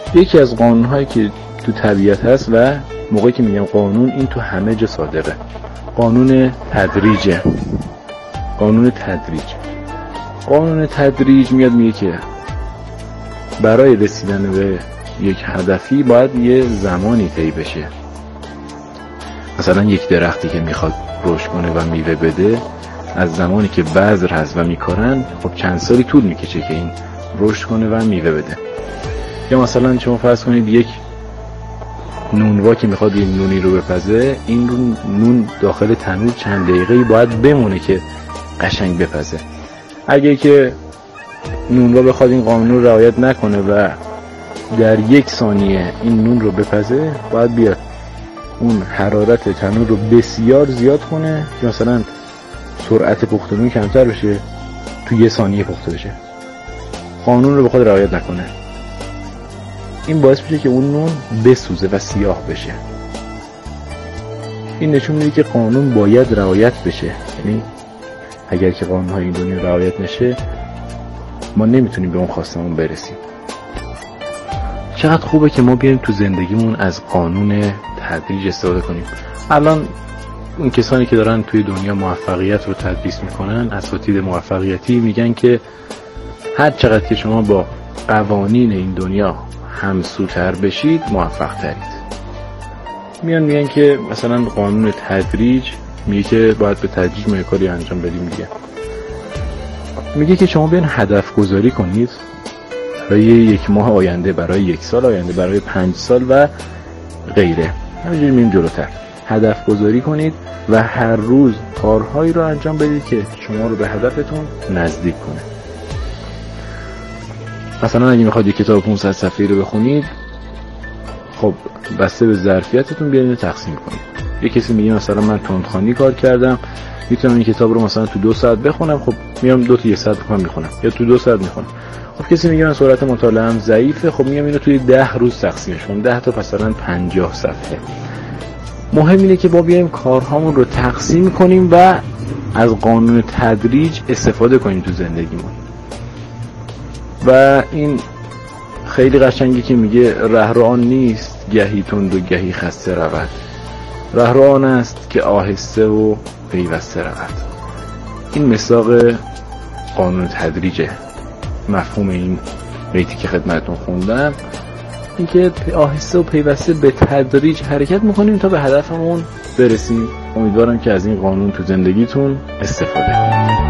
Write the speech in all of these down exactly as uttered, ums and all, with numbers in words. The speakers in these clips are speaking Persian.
یکی از قانون‌هایی که تو طبیعت هست و موقعی که میگم قانون، این تو همه جا صادقه، قانون تدریجه. قانون تدریج قانون تدریج میاد میگه که برای رسیدن به یک هدفی باید یه زمانی طی بشه. مثلا یک درختی که میخواد رشد کنه و میوه بده، از زمانی که بذر هست و میکارن، خب چند سالی طول میکشه که این رشد کنه و میوه بده. یا مثلا شما فرض کنید یک نونوا که میخواد یک نونی رو بپزه، این رو نون داخل تنور چند دقیقه‌ای باید بمونه که قشنگ بپزه. اگه که نونوا بخواد این قانون رو رعایت نکنه و در یک ثانیه این نون رو بپزه، باید بیاد اون حرارت تنور رو بسیار زیاد کنه که مثلا سرعت پخت نون کمتر بشه، تو یه ثانیه پخته بشه. قانون رو بخواد رعایت نکنه، این باعث میشه که اون نون بسوزه و سیاه بشه. این نشون میده که قانون باید رعایت بشه. یعنی اگر که قانون‌های این دنیا رعایت نشه، ما نمیتونیم به اون خواستمون برسیم. چقدر خوبه که ما بیایم تو زندگیمون از قانون تدریج استفاده کنیم. الان اون کسانی که دارن توی دنیا موفقیت رو تدریس میکنن، اساتید موفقیتی، میگن که هر چقدر که شما با قوانین این دنیا همسوتر بشید، موفق ترید. میان میگن که مثلا قانون تدریج میگه که باید به تدریج ما کاری انجام بدیم دیگه. میگه که شما بیان هدف گذاری کنید برای یک ماه آینده، برای یک سال آینده، برای پنج سال و غیره. همینجوری میریم جلوتر. هدف گذاری کنید و هر روز کارهایی رو انجام بدید که شما رو به هدفتون نزدیک کنه. مثلا اگه میخواد یک کتاب پانصد صفحه‌ای رو بخونید، خب بسته به ظرفیتتون بیارین تقسیم کنید. یک کسی میگه مثلا من تندخوانی کار کردم، میتونم این کتاب رو مثلا تو دو ساعت بخونم، خب میام دو تا یه ساعت بخونم میخونم، یا تو دو ساعت میخونم. خب کسی میگه من سرعت مطالعه‌ام ضعیفه، خب میام اینو توی ده روز تقسیمش کنم، ده تا مثلا پنجاه صفحه. مهم اینه که با بیایم کارهامون رو تقسیم کنیم و از قانون تدریج استفاده کنیم تو زندگیمون. و این خیلی قشنگی که میگه رهرو آن نیست گهی تند و گهی خسته رود، رهرو آن است که آهسته و پیوسته رود. این مصداق قانون تدریجه. مفهوم این بیتی که خدمتتون خوندم این که آهسته و پیوسته به تدریج حرکت میکنیم تا به هدفمون برسیم. امیدوارم که از این قانون تو زندگیتون استفاده کنید.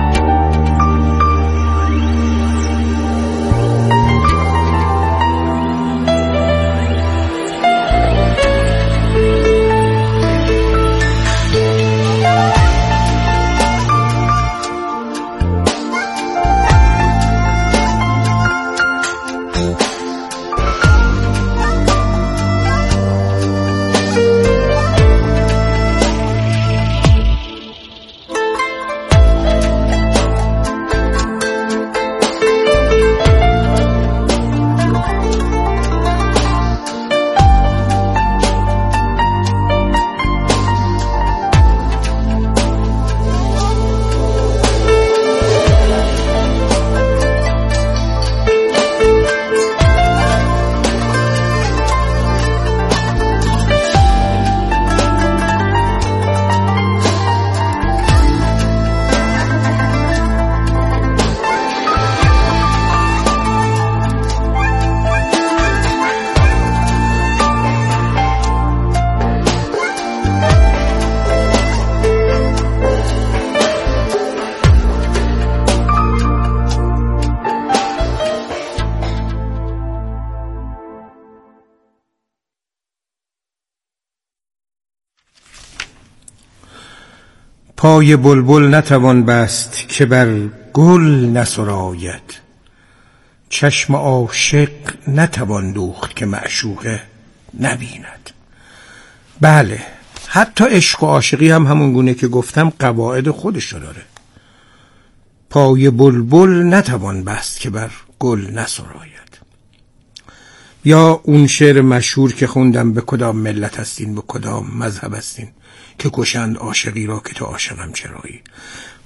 پای بلبل نتوان بست که بر گل نسراید، چشم عاشق نتوان دوخت که معشوقه نبیند. بله، حتی عشق و عاشقی هم همون گونه که گفتم قواعد خودشو داره. پای بلبل نتوان بست که بر گل نسراید. یا اون شعر مشهور که خوندم، به کدام ملت هستین، به کدام مذهب هستین که کشند عاشقی را که تو عاشقم چرایی.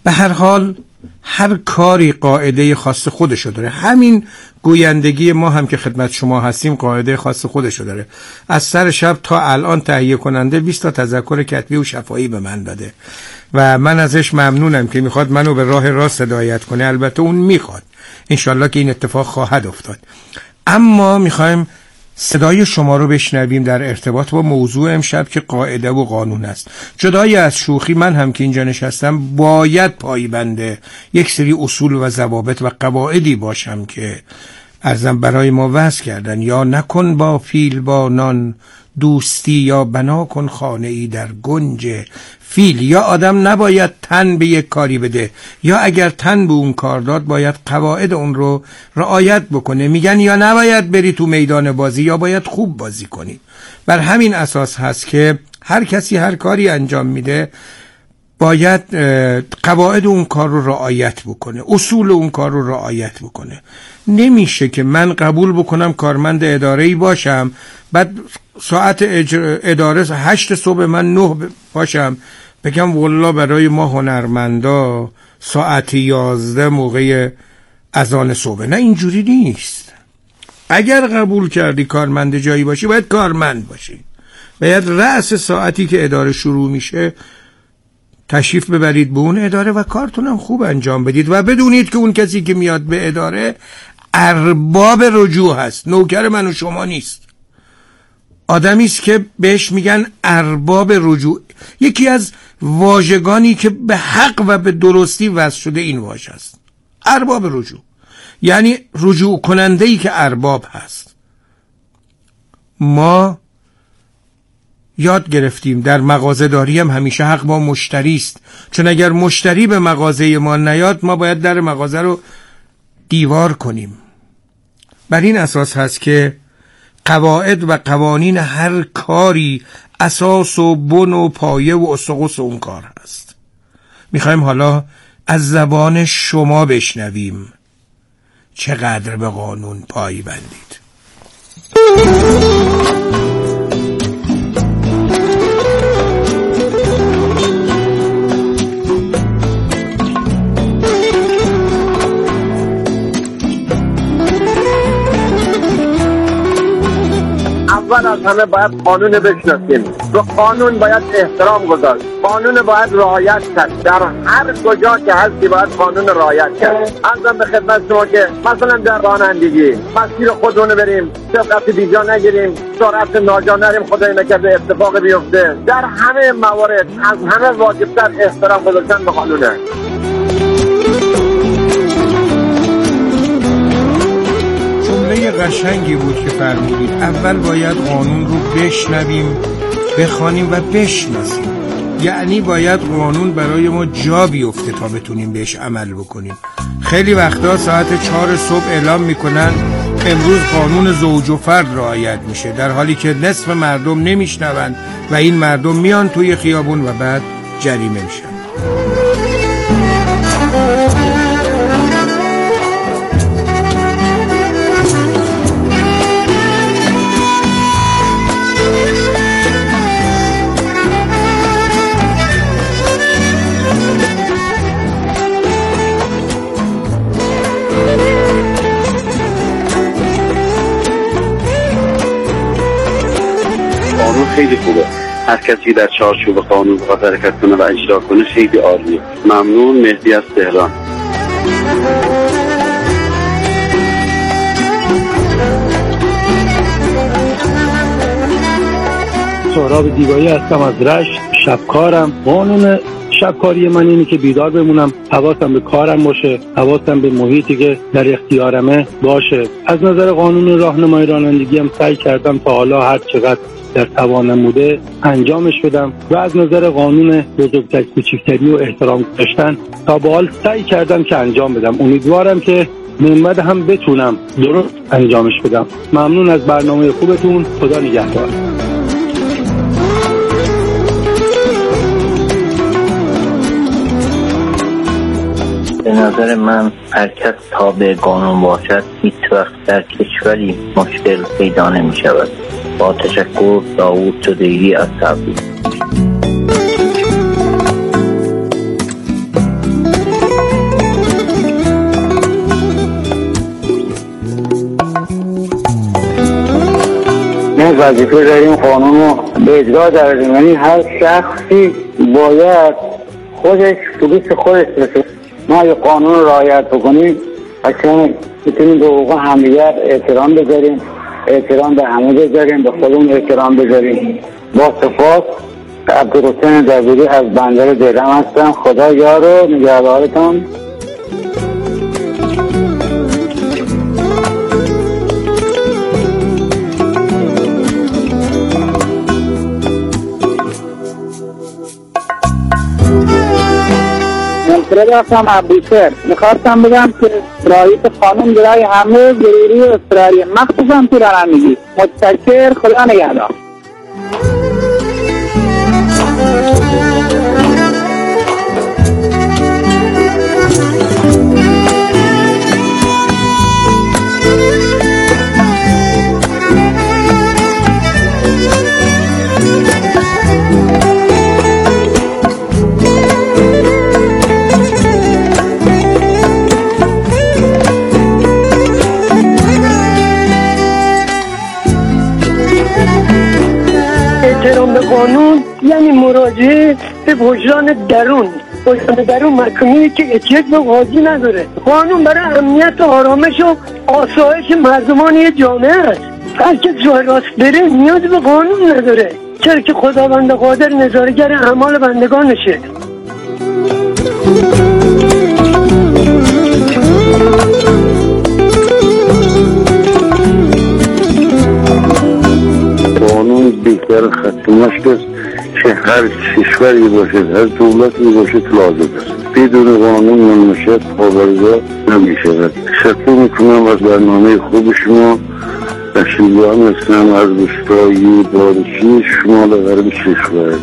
به هر حال هر کاری قاعده خاص خودشو داره. همین گویندگی ما هم که خدمت شما هستیم قاعده خاص خودشو داره. از سر شب تا الان تهیه کننده بیست تا تذکر کتبی و شفاهی به من داده و من ازش ممنونم که میخواد منو به راه راست هدایت کنه. البته اون میخواد، انشالله که این اتفاق خواهد افتاد. اما میخوایم صدای شما رو بشنویم در ارتباط با موضوع امشب که قاعده و قانون است. جدای از شوخی، من هم که اینجا نشستم باید پایبند یک سری اصول و ضوابط و قواعدی باشم که ارزم برای ما وضع کردن. یا نکن با فیل با نان دوستی، یا بنا کن خانه ای در گنج فیل. یا آدم نباید تن به یک کاری بده، یا اگر تن به اون کار داد باید قواعد اون رو رعایت بکنه. میگن یا نباید بری تو میدان بازی یا باید خوب بازی کنی. بر همین اساس هست که هر کسی هر کاری انجام میده باید قواعد اون کار رو رعایت بکنه، اصول اون کار رو رعایت بکنه. نمیشه که من قبول بکنم کارمند اداره‌ای باشم، بعد ساعت اداره هشت صبح من نه باشم بگم والله برای ما هنرمندا ساعت یازده موقع اذان صبح. نه، اینجوری نیست. اگر قبول کردی کارمند جایی باشی باید کارمند باشی. باید رأس ساعتی که اداره شروع میشه تشریف ببرید به اون اداره و کارتونم خوب انجام بدید و بدونید که اون کسی که میاد به اداره ارباب رجوع هست، نوکر من و شما نیست. آدمی است که بهش میگن ارباب رجوع. یکی از واژگانی که به حق و به درستی وضع شده این واژه است، ارباب رجوع، یعنی رجوع کننده‌ای که ارباب هست. ما یاد گرفتیم در مغازه داری هم همیشه حق با مشتری است، چون اگر مشتری به مغازه ما نیاد ما باید در مغازه رو دیوار کنیم. بر این اساس هست که قواعد و قوانین هر کاری اساس و بن و پایه و اسقس اون کار هست. میخوایم حالا از زبان شما بشنویم چقدر به قانون پایی بندید. اول از همه باید قانون بشناسیم، به قانون باید احترام گذاشت، قانون باید رعایت کرد. در هر کجا که هستی باید قانون رعایت کرد. ازم به خدمت شما که مثلا در رانندگی مسیر خودمون بریم، سبقت بیجا نگیریم، سرعت ناجا نریم، خدای نکرده اتفاق بیفته. در همه موارد از همه واجبتر احترام گذاشتن به قانونه. جمله قشنگی بود که فرمودید. اول باید قانون رو بشنویم، بخوانیم و بشناسیم. یعنی باید قانون برای ما جا بیفته تا بتونیم بهش عمل بکنیم. خیلی وقتا ساعت چهار صبح اعلام میکنن امروز قانون زوج و فرد رعایت میشه، در حالی که نصف مردم نمیشنون و این مردم میان توی خیابون و بعد جریمه میشن. خیلی خوبه. هر کسی در چارچوب قانون بخواد حرکت کنه و اجرا کنه خیلی عالیه. ممنون. مهدی از تهران. سهراب دیوایی هستم از رشت، شبکارم. قانون شبکاری من اینه که بیدار بمونم، حواسم به کارم باشه، حواسم به محیطی که در اختیارمه باشه. از نظر قانون راهنمای رانندگی هم سعی کردم تا حالا هر چقدر در توانم بوده انجامش بدم و از نظر قانون بزرگتر کوچکتری و احترام گذاشتن تا به حال سعی کردم که انجام بدم. امیدوارم که من هم بتونم درست انجامش بدم. ممنون از برنامه خوبتون. خدا نگهدار. به نظر من حرکت تابع قانون باشد هیچ وقت در کشوری مشکل پیدا نمی شود. با تشکر، داوود جدیری از تبریز. وظیفه داریم قانون رو به اجرا داریم. یعنی هر شخصی باید خودش تو لیست خودش بسه. ما اگه قانون رو رعایت بکنیم اصلا میتونیم به حقوق همدیگر احترام بذاریم، احترام به همه بذاریم، به خودمون احترام بذاریم. با سپاس، عبدالحسین دبیری از بندر دیلم هستم. خدا یار و نگهدارتان. منصرف هستم ابوسر. میخواستم بگم که رعایت قانون برای همه ضروری و اضطراریه، مخصوصا تو رانندگی. متشکر، خدا نگهدار. احترام به قانون یعنی مراجعه به وجدان درون. وجدان درون محکومیه که احتیاج به قاضی نداره. قانون برای امنیت و آرامش و آسایش مردمان یه جامعه است. هر که جای راست بره نیاز به قانون نداره، چرا که خداوند قادر نظاره‌گر اعمال بندگانشه. قانون بیشتر ختمش است که هر کشوری باشد، هر دولتی باشد لازم است. بدون قانون مملکت پابرجا نمیشود. شکر میکنم از برنامه خوب شما. بشیران هستم از روستای بارکی شمال غرب کشور.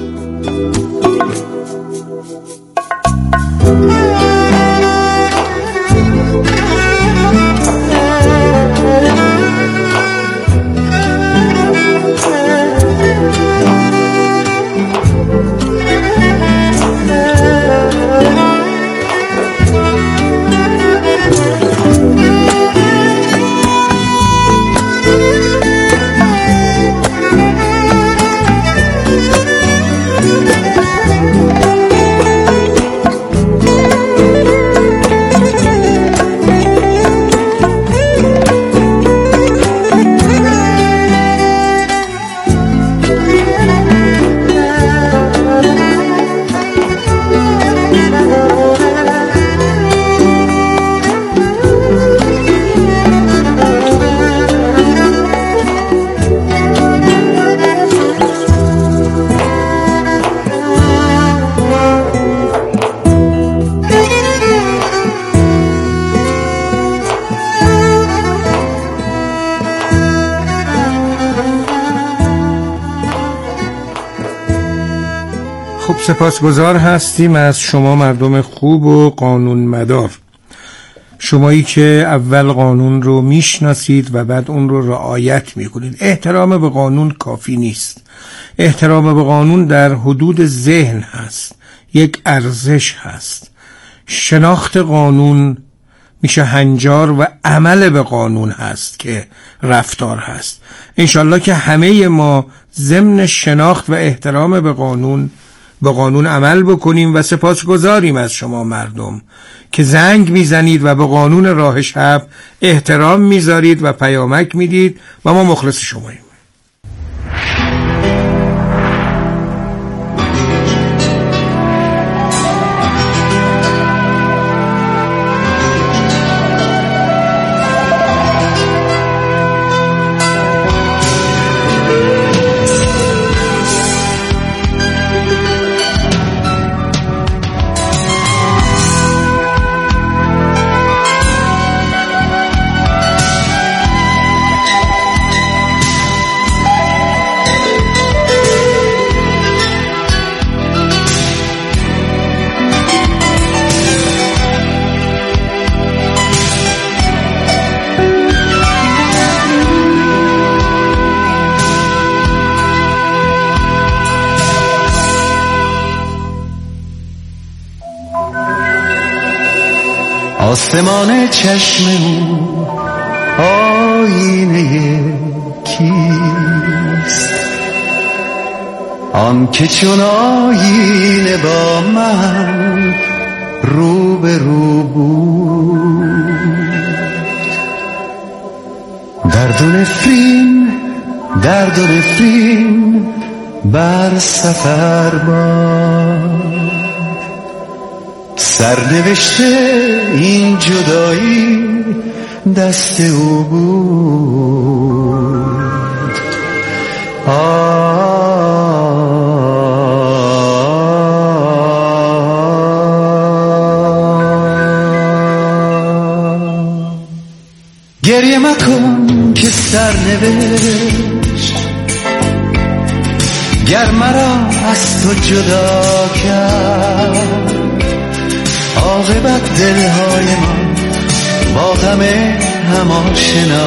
سپاسگزار هستیم از شما مردم خوب و قانون مدار، شمایی که اول قانون رو میشناسید و بعد اون رو رعایت میکنید. احترام به قانون کافی نیست. احترام به قانون در حدود ذهن هست، یک ارزش هست. شناخت قانون میشه هنجار و عمل به قانون هست که رفتار هست. انشالله که همه ما ضمن شناخت و احترام به قانون به قانون عمل بکنیم و سپاسگزاریم از شما مردم که زنگ میزنید و به قانون راه شب احترام میذارید و پیامک میدید و ما مخلص شماییم. آسمان چشم او آینه کیست؟ آن که چون آینه با من رو به رو بود، درد و نفرین درد و نفرین بر سفر باد، سرنوشته این جدایی دست او بود. گریه مکن که سرنوشت گر مرا از تو جدا کرد، عاقبت دلهای من با غم هم آشنا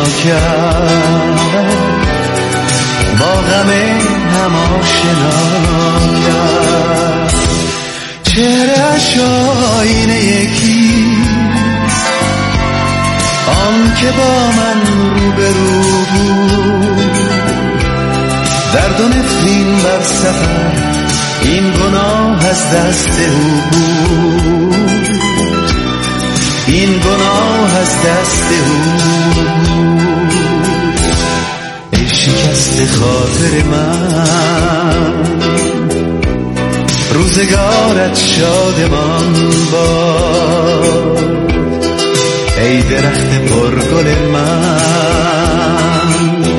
کرد، با غم هم آشنا کرد. چهره‌اش آینه یکیست، آن که با من رو به رو بود، درد و نفرین بر سفر این گناه از دست او بود، این گناه از دست او بود. ای شکست خاطر من، روزگارت شادمان باد. ای درخت پرگل من،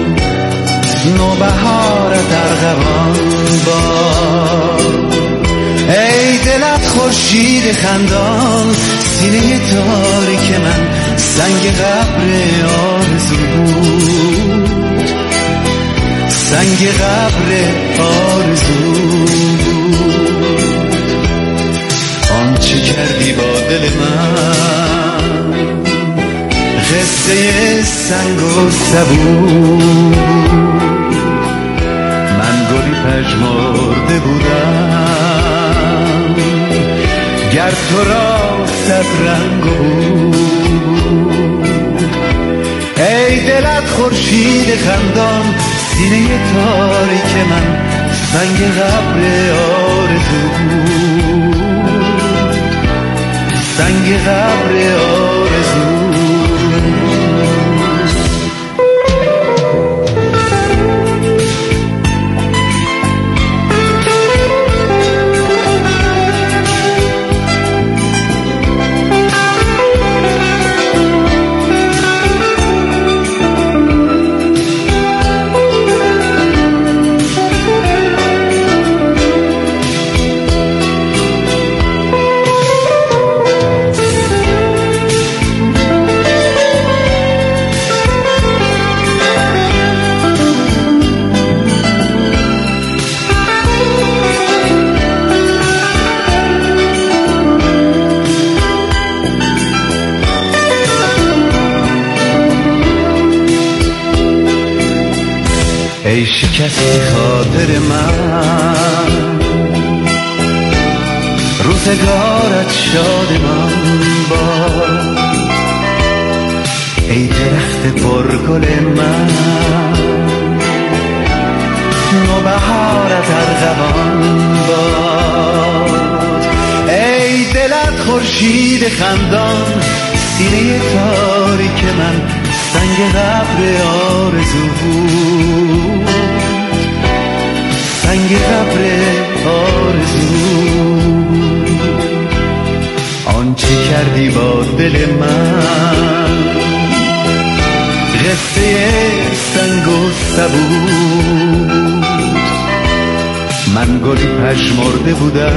نوبهارت ارغوان باد. ای دلت خورشید خندان، سینه تاریک من سنگ قبر آرزو بود، سنگ قبر آرزو بود. آنچه کردی با دل من قصه سنگ و سبو، من گلی پژمرده بودم گر تو را صد رنگ بود. ای دلت خورشید خندان، سینه تاریک من سنگ قبر آرزو بود، سنگ قبر آرزو. ای شکست خاطر من، روزگارت شادمان باد. ای درخت پرگل من، نوبهارت ارغوان باد. ای دلت خورشید خندان، سینه تاریک من سنگ قبر آرزو بود، سنگ قبر آرزو. آنچه کردی با دل من قصه سنگ و سبو، من گلی پژمرده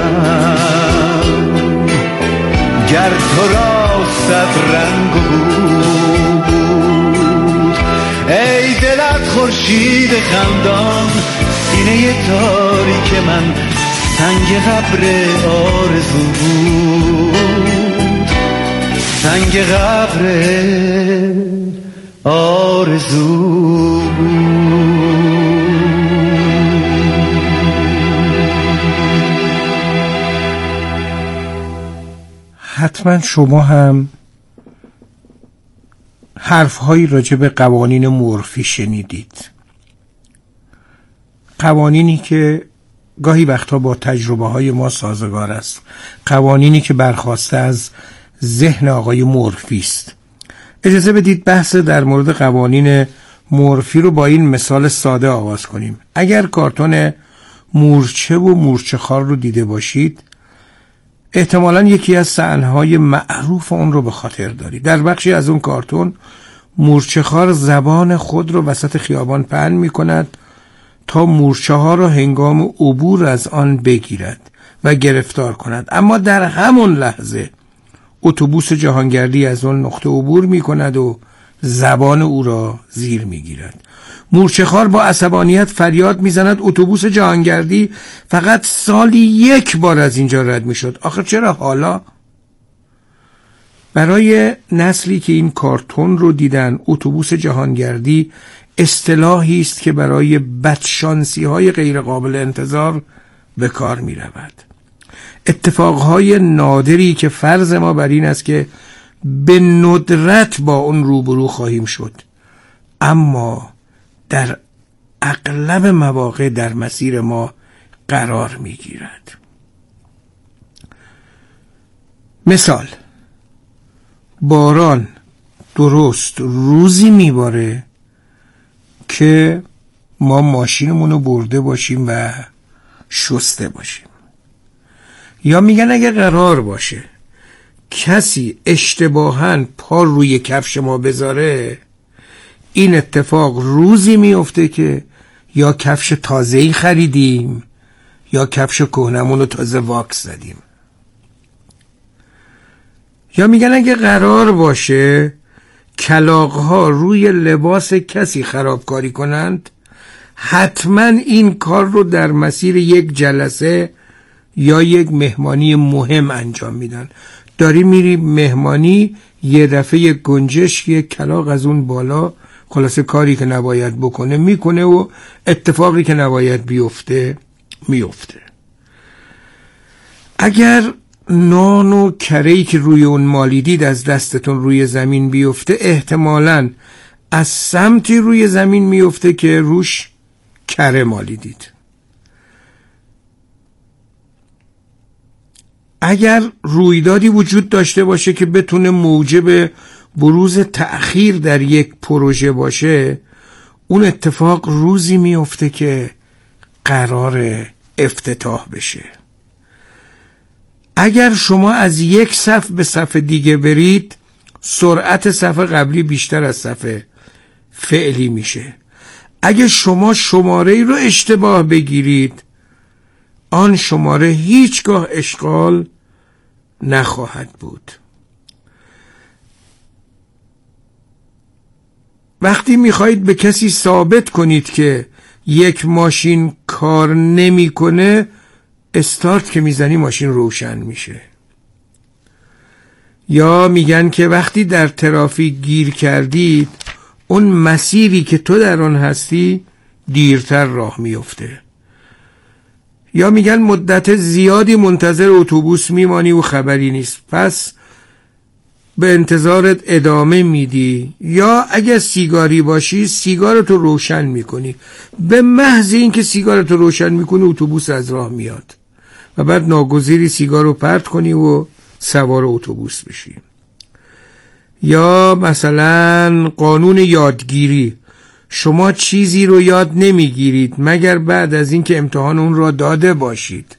بودم گر تو را صد رنگ بود. ای دلت خورشید خندان، سینه تاریک من سنگ قبر آرزو بود، سنگ قبر آرزو بود. حتما شما هم حرفهایی راجع به قوانین مورفی شنیدید، قوانینی که گاهی وقتا با تجربه های ما سازگار است. قوانینی که برخواسته از ذهن آقای مورفی است. اجازه بدید بحث در مورد قوانین مورفی رو با این مثال ساده آغاز کنیم. اگر کارتون مورچه و مورچه خار رو دیده باشید، احتمالاً یکی از صحنه‌های معروف اون رو به خاطر دارید. در بخشی از اون کارتون مورچه خار زبان خود رو وسط خیابان پهن می کند تا مورچه ها را هنگام عبور از آن بگیرد و گرفتار کند، اما در همون لحظه اتوبوس جهانگردی از آن نقطه عبور می کند و زبان او را زیر می گیرد. مورچه خار با عصبانیت فریاد می زند اتوبوس جهانگردی فقط سالی یک بار از اینجا رد می شد، آخر چرا حالا؟ برای نسلی که این کارتون رو دیدن، اتوبوس جهانگردی اصطلاحی است که برای بدشانسی های غیر قابل انتظار به کار می رود. اتفاقهای نادری که فرض ما بر این است که به ندرت با اون روبرو خواهیم شد، اما در اغلب مواقع در مسیر ما قرار می گیرد. مثال: باران درست روزی میباره که ما ماشینمون رو برده باشیم و شسته باشیم. یا میگن اگه قرار باشه کسی اشتباهاً پا روی کفش ما بذاره، این اتفاق روزی میفته که یا کفش تازه‌ای خریدیم یا کفش کهنمون رو تازه واکس زدیم. یا میگن اگه قرار باشه کلاغ‌ها روی لباس کسی خرابکاری کنند، حتما این کار رو در مسیر یک جلسه یا یک مهمانی مهم انجام میدن. داری میری مهمانی، یه دفعه یک گنجشک، یک کلاغ از اون بالا خلاصه کاری که نباید بکنه میکنه و اتفاقی که نباید بیفته میفته. اگر نان و کره‌ای که روی اون مالیدید از دستتون روی زمین بیفته، احتمالاً از سمتی روی زمین میفته که روش کره مالیدید. اگر رویدادی وجود داشته باشه که بتونه موجب بروز تأخیر در یک پروژه باشه، اون اتفاق روزی میفته که قرار افتتاح بشه. اگر شما از یک صف به صف دیگه برید، سرعت صف قبلی بیشتر از صف فعلی میشه. اگه شما شماره رو اشتباه بگیرید، آن شماره هیچگاه اشغال نخواهد بود. وقتی میخواهید به کسی ثابت کنید که یک ماشین کار نمیکنه، استارت که میزنی ماشین روشن میشه. یا میگن که وقتی در ترافیک گیر کردید، اون مسیری که تو در آن هستی دیرتر راه میفته. یا میگن مدت زیادی منتظر اتوبوس میمانی و خبری نیست، پس به انتظارت ادامه میدی. یا اگه سیگاری باشی، سیگارتو روشن میکنی، به محض اینکه سیگارتو روشن میکنی اتوبوس از راه میاد و بعد ناگزیری سیگارو پرت کنی و سوار اتوبوس بشی. یا مثلا قانون یادگیری، شما چیزی رو یاد نمیگیرید مگر بعد از اینکه امتحان اون را داده باشید.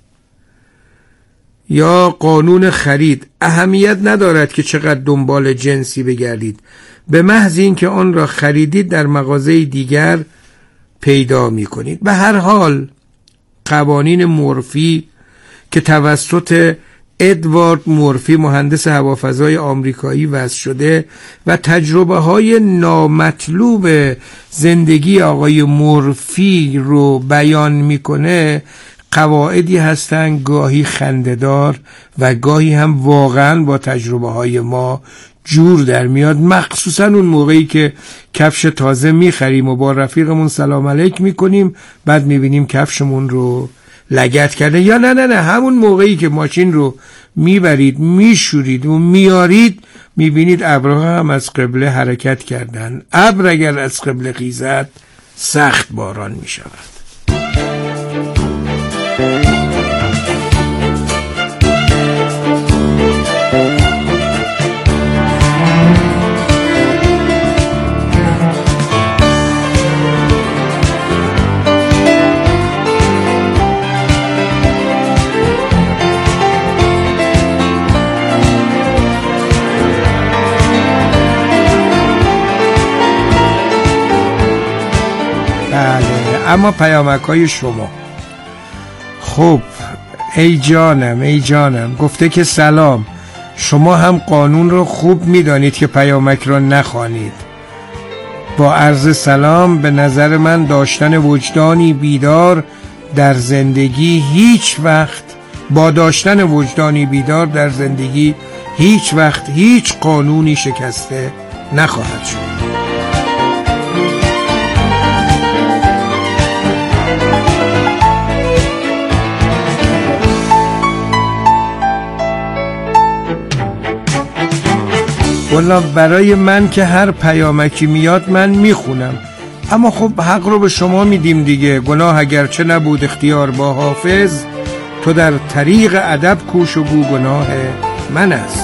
یا قانون خرید، اهمیت ندارد که چقدر دنبال جنسی بگردید، به محض اینکه آن را خریدید در مغازه دیگر پیدا میکنید. به هر حال قوانین مورفی که توسط ادوارد مورفی مهندس هوافضای آمریکایی وضع شده و تجربه های نامطلوب زندگی آقای مورفی رو بیان میکنه، قواعدی هستن گاهی خنده‌دار و گاهی هم واقعا با تجربه های ما جور در میاد، مخصوصا اون موقعی که کفش تازه میخریم و با رفیقمون سلام علیک میکنیم، بعد میبینیم کفشمون رو لگد کرده. یا نه نه نه همون موقعی که ماشین رو میبرید میشورید و میارید، میبینید ابرها هم از قبله حرکت کردن. ابر اگر از قبله خیزد سخت باران میشود. بله، اما پیامک های شما. خب ای جانم ای جانم گفته که سلام، شما هم قانون رو خوب میدانید که پیامک را نخوانید. با عرض سلام، به نظر من داشتن وجدانی بیدار در زندگی هیچ وقت با داشتن وجدانی بیدار در زندگی هیچ وقت هیچ قانونی شکسته نخواهد شد. والله برای من که هر پیامکی میاد من میخونم، اما خب حق رو به شما میدیم دیگه. گناه اگرچه نبود اختیار با حافظ، تو در طریق ادب کوش و گو گناه من است.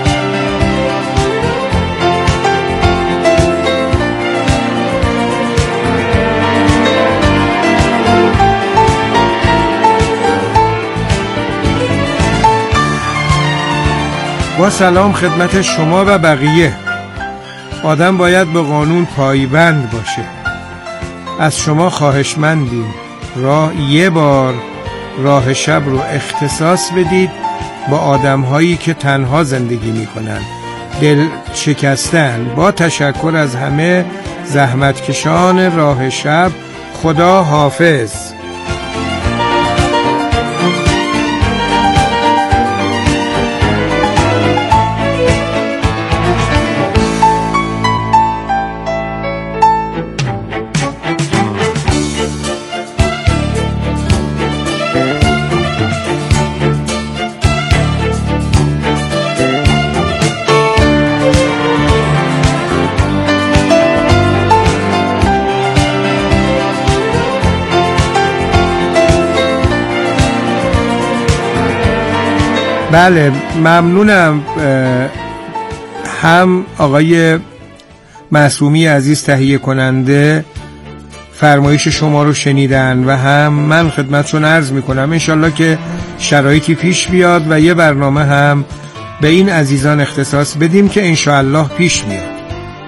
با سلام خدمت شما و بقیه. آدم باید به قانون پایبند باشه. از شما خواهشمندیم راه یه بار راه شب رو اختصاص بدید با آدم هایی که تنها زندگی می کنن، دل شکستن. با تشکر از همه زحمتکشان راه شب. خدا حافظ. بله ممنونم. هم آقای معصومی عزیز تهیه کننده فرمایش شما رو شنیدن و هم من خدمتشون عرض میکنم انشالله که شرایطی پیش بیاد و یه برنامه هم به این عزیزان اختصاص بدیم که انشالله پیش میاد.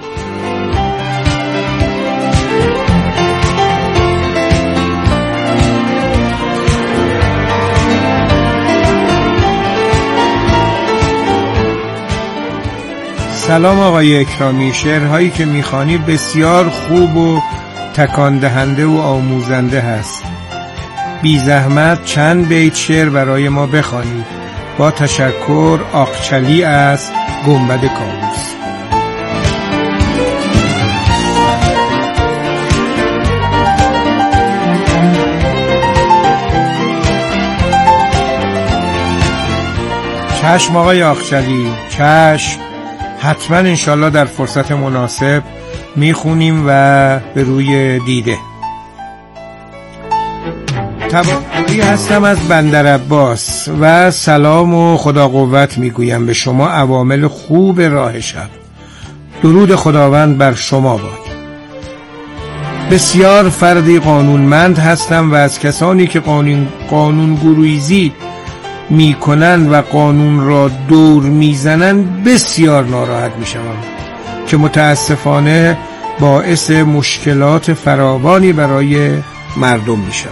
سلام آقای اکرامی، شعرهایی که میخوانی بسیار خوب و تکان دهنده و آموزنده هست. بی زحمت چند بیت شعر برای ما بخوانید. با تشکر. آقچلی از گنبد کاووس. چشم آقای آقچلی، چشم. حتما انشالله در فرصت مناسب میخونیم و به روی دیده. تبایی هستم از بندر عباس و سلام و خدا قوت میگویم به شما عوامل خوب راه شب. درود خداوند بر شما باد. بسیار فردی قانونمند هستم و از کسانی که قانون قانون گرویزی میکنن و قانون را دور میزنن بسیار ناراحت میشم که متاسفانه باعث مشکلات فراوانی برای مردم میشم.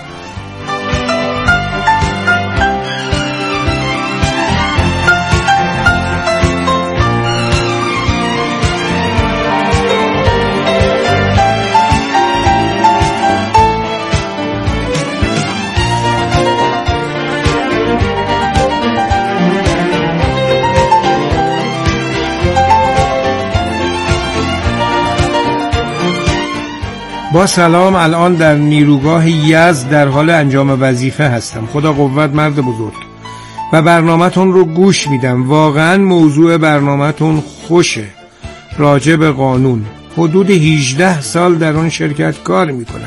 با سلام، الان در نیروگاه یزد در حال انجام وظیفه هستم. خدا قوت مرد بزرگ. و برنامه‌تون رو گوش میدم. واقعا موضوع برنامه‌تون خوشه. راجع به قانون. حدود هجده سال در اون شرکت کار میکنم.